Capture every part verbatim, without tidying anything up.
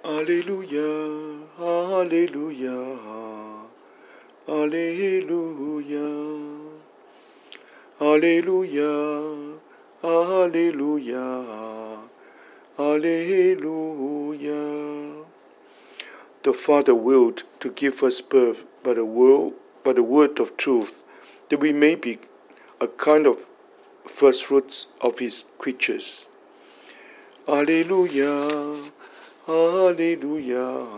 Alleluia, Alleluia, Alleluia, Alleluia, Alleluia, Alleluia. The Father willed to give us birth by the word, by the word of truth, that we may be a kind of first fruits of His creatures. Alleluia, Alleluia,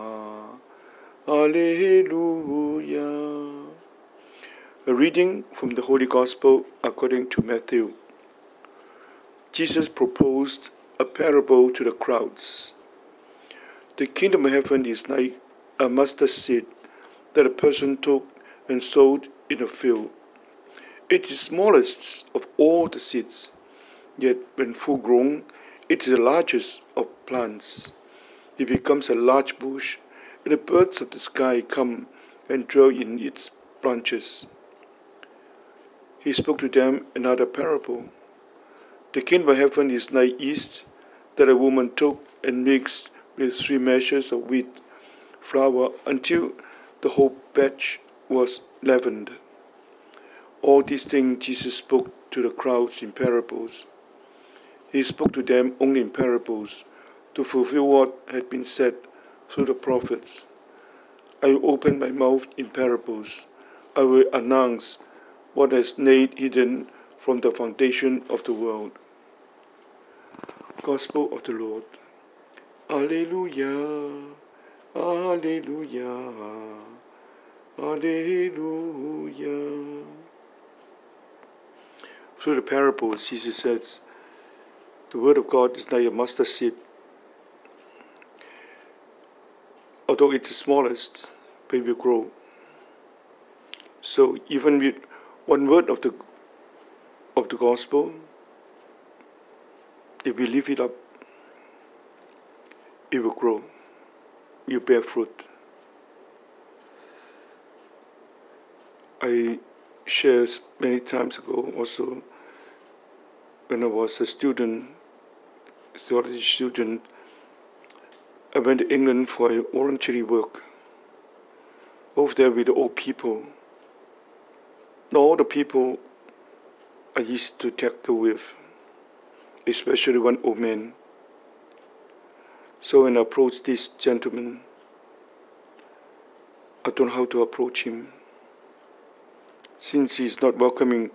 Alleluia. A reading from the Holy Gospel according to Matthew. Jesus proposed a parable to the crowds. The kingdom of heaven is like a mustard seed that a person took and sowed in a field. It is the smallest of all the seeds, yet when full grown, it is the largest of plants. It becomes a large bush, and the birds of the sky come and dwell in its branches. He spoke to them another parable. The kingdom of heaven is like yeast that a woman took and mixed with three measures of wheat flour until the whole batch was leavened. All these things Jesus spoke to the crowds in parables. He spoke to them only in parables to fulfill what had been said through the prophets. I will open my mouth in parables. I will announce what is laid hidden from the foundation of the world. Gospel of the Lord. Alleluia, Alleluia, Alleluia. Through the parables, Jesus says, the word of God is like a mustard seed. Although it is smallest, but it will grow. So even with one word of the of the gospel, if we lift it up, it will grow. It will bear fruit. I shared many times ago also when I was a student, theology student, I went to England for voluntary work. Over there with the old people. All the people I used to tackle with, especially one old man. So when I approached this gentleman, I don't know how to approach him. Since he's not welcoming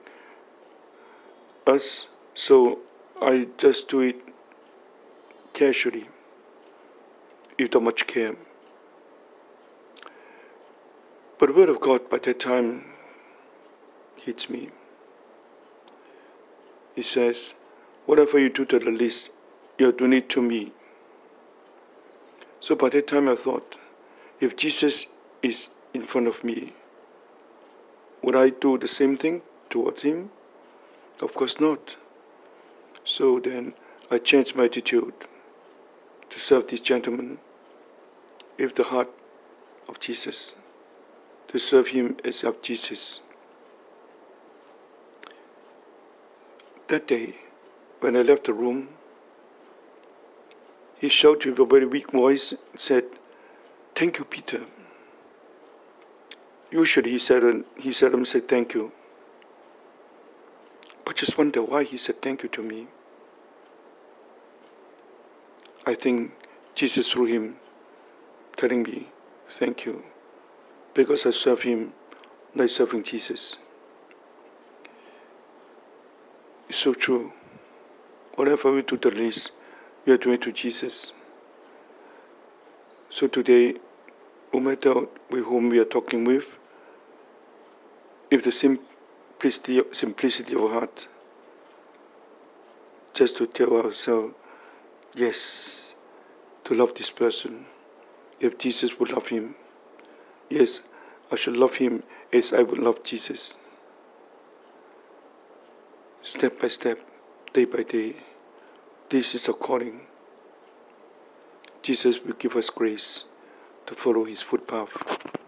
us, so I just do it casually, without much care. But the word of God by that time hits me. He says, whatever you do to the least, you're doing it to me. So by that time I thought, if Jesus is in front of me, would I do the same thing towards him? Of course not. So then I changed my attitude to serve this gentleman with the heart of Jesus, to serve him as of Jesus. That day, when I left the room, he shouted with a very weak voice, said, "Thank you, Peter." Usually he said, he seldom said thank you. But just wonder why he said thank you to me. I think Jesus through him telling me thank you because I serve him like serving Jesus. It's so true. Whatever we do the least, we are doing to Jesus. So today, no matter with whom we are talking with, if the simplicity, simplicity of heart, just to tell ourselves, yes, to love this person. If Jesus would love him, yes, I should love him as I would love Jesus. Step by step, day by day, this is a calling. Jesus will give us grace to follow his footpath.